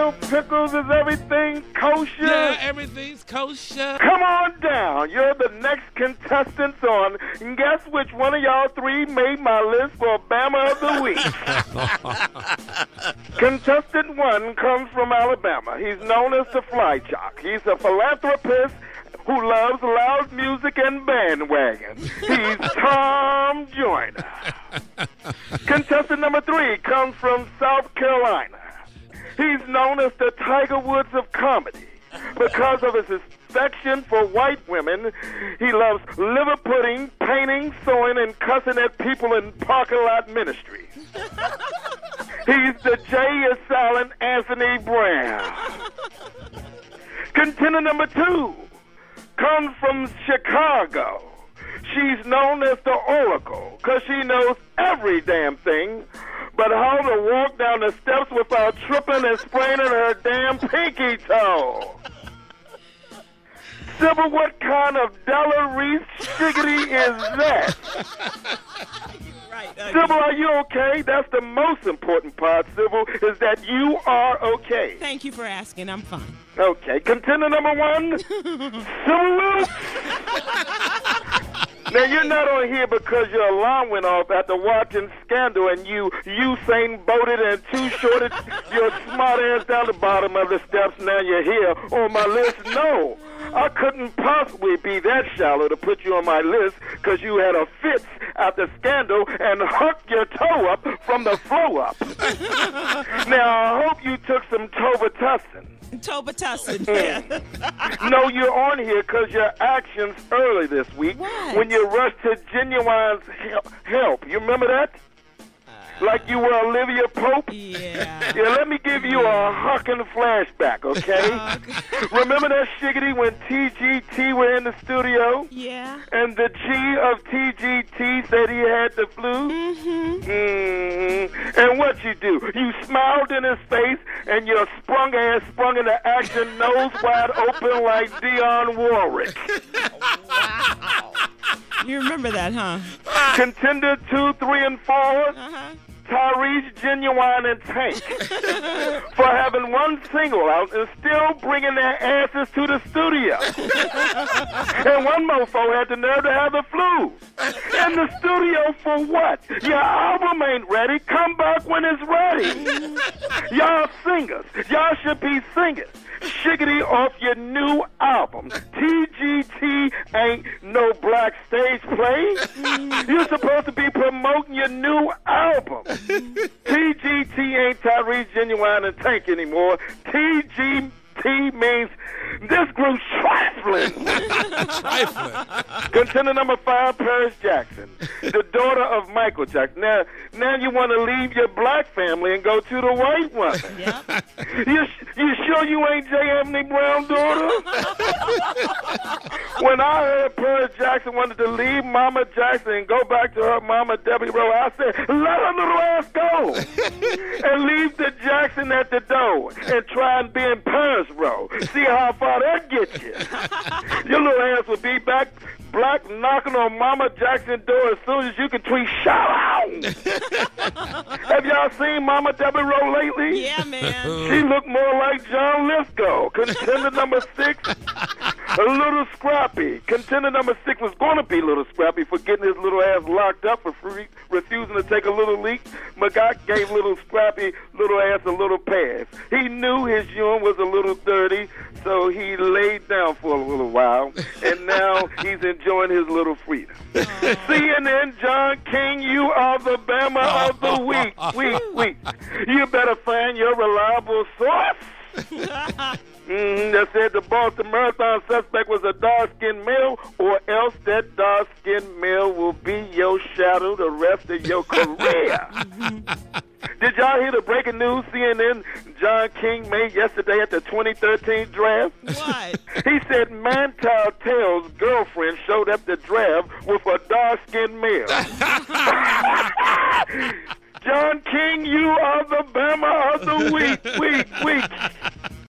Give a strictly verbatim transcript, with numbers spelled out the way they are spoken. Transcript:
Pickle, Pickles, is everything kosher? Yeah, everything's kosher. Come on down. You're the next contestants on. And guess which one of y'all three made my list for Bama of the Week? Contestant one comes from Alabama. He's known as the Fly Jock. He's a philanthropist who loves loud music and bandwagon. He's Tom Joyner. Contestant number three comes from South Carolina. He's known as the Tiger Woods of comedy. Because of his affection for white women, he loves liver pudding, painting, sewing, and cussing at people in parking lot ministries. He's the J is silent Anthony Brown. Contender number two comes from Chicago. She's known as the Oracle because she knows every damn thing but how to walk down the steps without tripping and spraining her damn pinky toe. Sybil, what kind of Della Reese shiggity is that? Right, uh, Sybil, are you okay? That's the most important part, Sybil, is that you are okay. Thank you for asking. I'm fine. Okay, contender number one, Sybil Wilkes. Now, you're not on here because your alarm went off after watching Scandal and you Usain Bolted and too shorted your smart ass down the bottom of the steps. Now you're here on my list. No, I couldn't possibly be that shallow to put you on my list because you had a fit after Scandal and hooked your toe up from the flow up. Now, I hope you took some Tobatussin. Tobatussin, yeah. No, you're on here because your actions early this week What? when you rushed to Genuine's help. help. You remember that? Like you were Olivia Pope? Yeah. Yeah, let me give you a hucking flashback, okay? Remember that shiggity when T G T were in the studio? Yeah. And the G of T G T said he had the flu? Mm-hmm. Mm-hmm. And what you do? You smiled in his face and your sprung ass sprung into action, nose wide open like Dionne Warwick. Wow. You remember that, huh? Contender two, three, and four. Uh-huh. Tyrese, Genuine, and Tank for having one single out and still bringing their asses to the studio. And one mofo had the nerve to have the flu. In the studio for what? Your album ain't ready. Come back when it's ready. Y'all singers. Y'all should be singers. Shiggity off your new album. T G T ain't no black stage play. You're supposed to be promoting your new album. T G T ain't Tyrese, Genuine, and Tank anymore. T G T means this group's trifling. Trifling. Contender number five, Paris Jackson, the daughter of Michael Jackson. Now, now you want to leave your black family and go to the white one. Yep. You, you sure you ain't J. Anthony Brown's daughter? When I heard Paris Jackson wanted to leave Mama Jackson and go back to her mama, Debbie Rowe, I said, let her little ass go. And leave the Jackson at the door and try and be in Paris Row. See how far that gets you. Your little ass will be back black knocking on Mama Jackson's door as soon as you can tweet, shout out. Have y'all seen Mama Debbie Rowe lately? Yeah, man. She looked more like John Lithgow. Contender number six, a little scrappy. Contender number six was going to be Little Scrappy for getting his little ass locked up for free, refusing to take a little leak. McGott gave Little Scrappy little ass a little pass. He knew his urine was a little dirty, so he laid down for a little while, and now he's enjoying his little freedom. C N N, John King, you are the Bama of the week. Week, week. You better find your reliable source. Mm-hmm, that said the Boston Marathon suspect was a dark-skinned male, or else that dark-skinned male will be your shadow the rest of your career. Did y'all hear the breaking news C N N John King made yesterday at the twenty thirteen draft? What? He said Mantel Taylor's girlfriend showed up the draft with a dark-skinned male. John King, you are the Bama of the week, week, week.